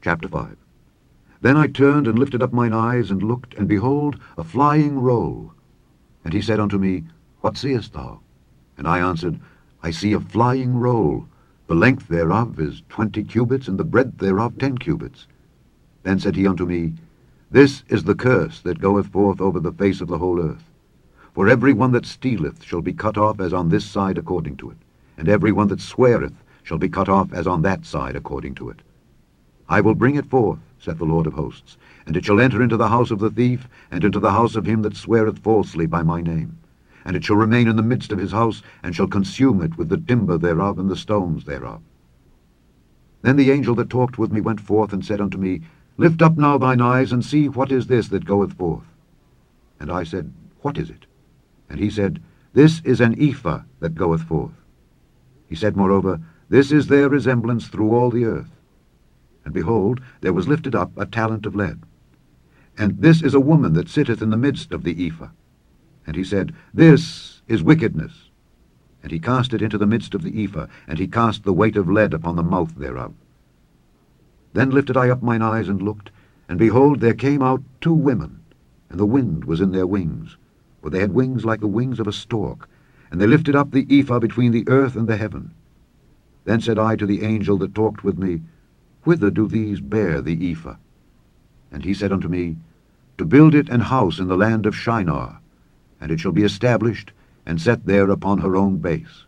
Chapter 5. Then I turned and lifted up mine eyes, and looked, and behold, a flying roll. And he said unto me, What seest thou? And I answered, I see a flying roll. The length thereof is 20 cubits, and the breadth thereof 10 cubits. Then said he unto me, This is the curse that goeth forth over the face of the whole earth. For every one that stealeth shall be cut off as on this side according to it, and every one that sweareth shall be cut off as on that side according to it. I will bring it forth, saith the Lord of hosts, and it shall enter into the house of the thief, and into the house of him that sweareth falsely by my name. And it shall remain in the midst of his house, and shall consume it with the timber thereof and the stones thereof. Then the angel that talked with me went forth, and said unto me, Lift up now thine eyes, and see what is this that goeth forth. And I said, What is it? And he said, This is an ephah that goeth forth. He said moreover, This is their resemblance through all the earth. And behold, there was lifted up a talent of lead. And this is a woman that sitteth in the midst of the ephah. And he said, This is wickedness. And he cast it into the midst of the ephah, and he cast the weight of lead upon the mouth thereof. Then lifted I up mine eyes and looked, and behold, there came out 2 women, and the wind was in their wings, for they had wings like the wings of a stork, and they lifted up the ephah between the earth and the heaven. Then said I to the angel that talked with me, Whither do these bear the ephah? And he said unto me, To build it an house in the land of Shinar, and it shall be established, and set there upon her own base.